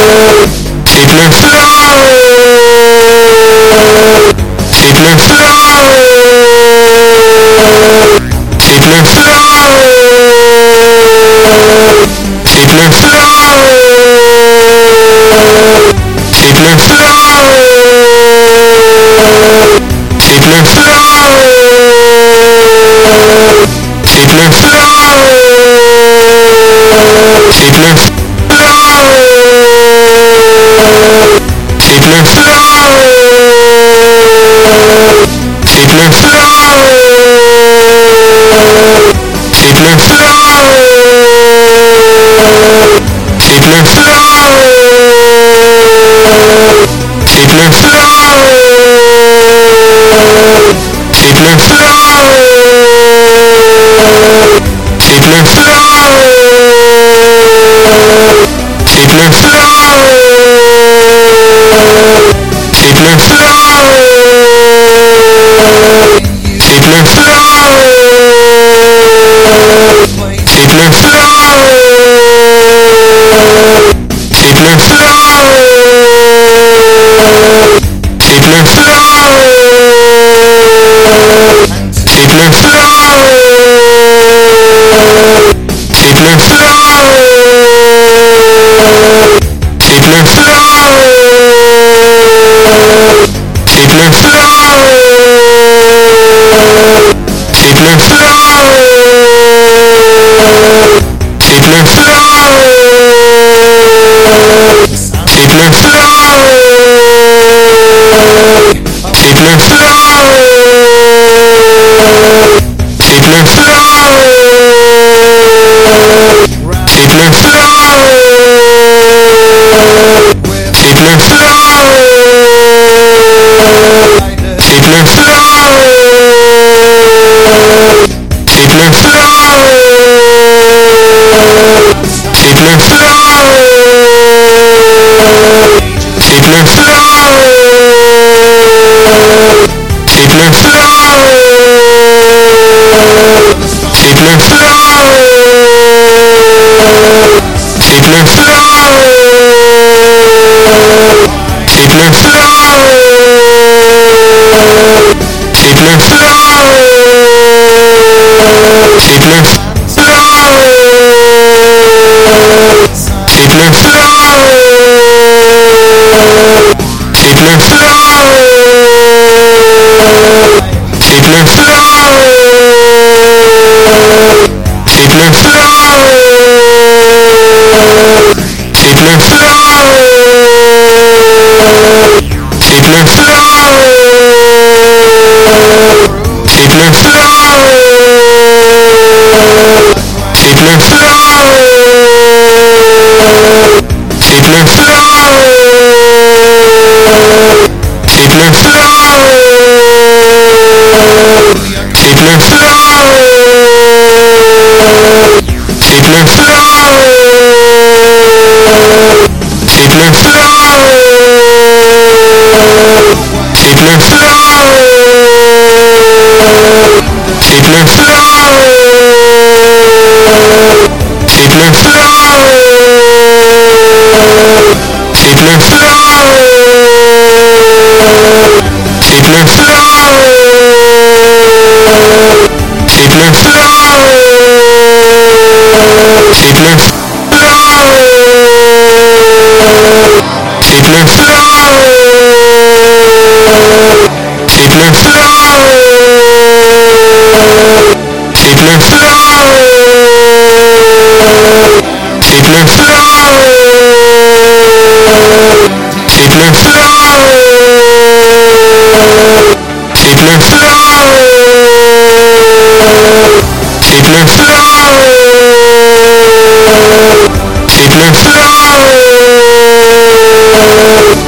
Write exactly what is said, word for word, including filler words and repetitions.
Sleeping slow, sleeping slow, sleeping slow, sleeping slow, sleeping slow, sleeping slow, sleeping slow, sleeping slow. Sleeping slow, sleeping slow, sleeping slow, sleeping slow, sleeping slow, sleeping slow, sleeping slow, sleeping slow. Sleeping slow, sleeping slow, sleeping slow, sleeping slow, sleeping slow, sleeping slow, sleeping slow, sleeping slow. Sleeping slow, sleeping slow, sleeping slow, sleeping slow, sleeping slow, sleeping slow, sleeping slow, sleeping slow. Sleeping slow, sleeping slow, sleeping slow, sleeping slow, sleeping slow, sleeping slow, sleeping slow, sleeping slow. Sleeping slow, sleeping slow, sleeping slow, sleeping slow, sleeping slow, sleeping slow, sleeping slow, sleeping slow. Sleeping slow, sleeping slow, sleeping slow, sleeping slow, sleeping slow, sleeping slow, sleeping slow, sleeping slow. Sleeping slow, sleeping slow, sleeping slow, sleeping slow, sleeping slow, sleeping slow, sleeping slow, sleeping slow. Sleeping slow, sleeping slow, sleeping slow, sleeping slow, sleeping slow, sleeping slow.